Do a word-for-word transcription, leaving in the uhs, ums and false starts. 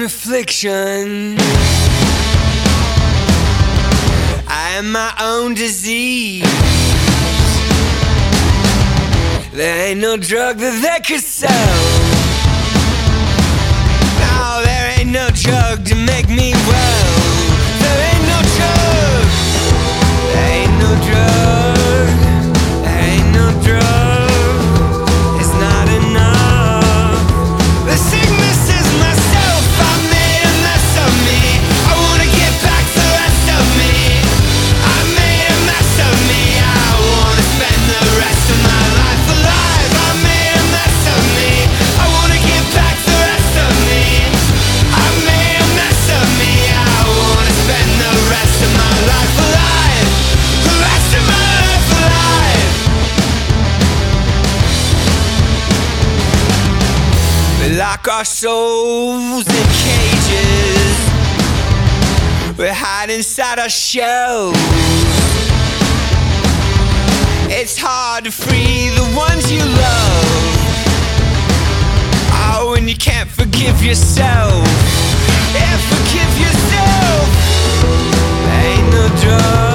affliction. I am my own disease. There ain't no drug that they could sell. No, there ain't no drug to make me well. There ain't no drug. There ain't no drug. There ain't no drug. It's not enough. The sickness is myself. I made a mess of me. I wanna get back to the rest of me. I made a mess of me. I wanna spend the rest of my life alive. I made a mess of me. I wanna get back to the rest of me. I made a mess of me. I wanna spend the rest of my life alive. The rest of my life alive. We lock our souls in cages. We hide inside our shells. It's hard to free the ones you love. Oh, when you can't forgive yourself. Yeah, forgive yourself. There ain't no drug.